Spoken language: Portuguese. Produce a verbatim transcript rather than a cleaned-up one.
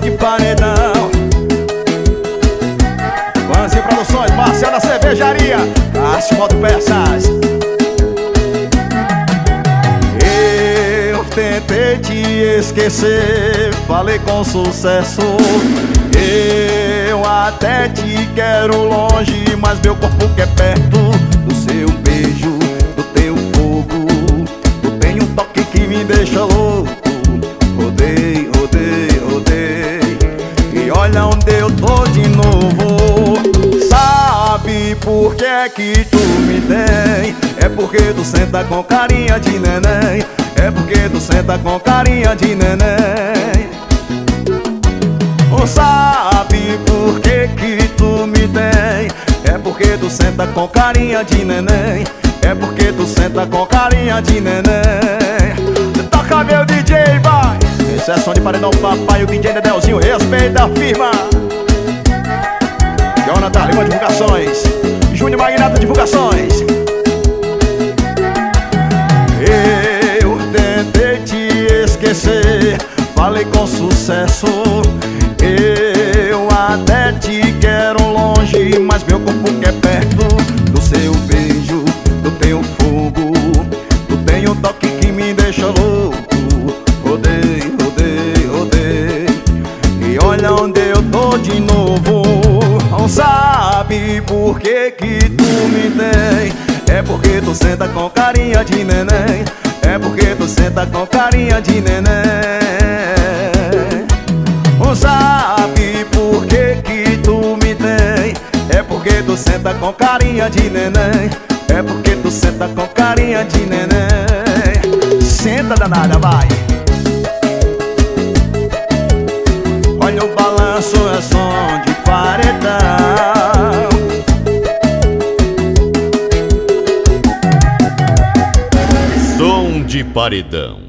de paredão. Vanzinho Produções, Marcelo da Cervejaria, Cássio Motopeças. Eu tentei te esquecer, falei com sucesso. Eu até te quero longe, mas meu corpo quer perto do seu beijo, do teu fogo. Tu tem um toque que me deixa louco. Rodei, rodei, rodei, e olha onde eu tô de novo. Sabe por que é que tu me tem? É porque tu senta com carinha de neném. É porque tu senta com carinha de neném. Sabe por que que tu me tem? É porque tu senta com carinha de neném. É porque tu senta com carinha de neném. Toca meu D J, vai! Esse é som de paredão papai, o D J Nedelzinho, respeita a firma. Jonathan Lima Divulgações, Júnior Magnata Divulgações. Eu tentei te esquecer, falei com sucesso. Eu até te quero longe, mas meu corpo quer perto do seu beijo, do teu fogo. Tu tem um toque que me deixa louco. Rodei, rodei, rodei, e olha onde eu tô de novo. Não sabe por que que tu me tem? É porque tu senta com carinha de neném. É porque tu senta com carinha de neném. Sabe por que que tu me tem? É porque tu senta com carinha de neném. É porque tu senta com carinha de neném. Senta danada, vai. Olha o balanço, é som de paredão. Som de paredão.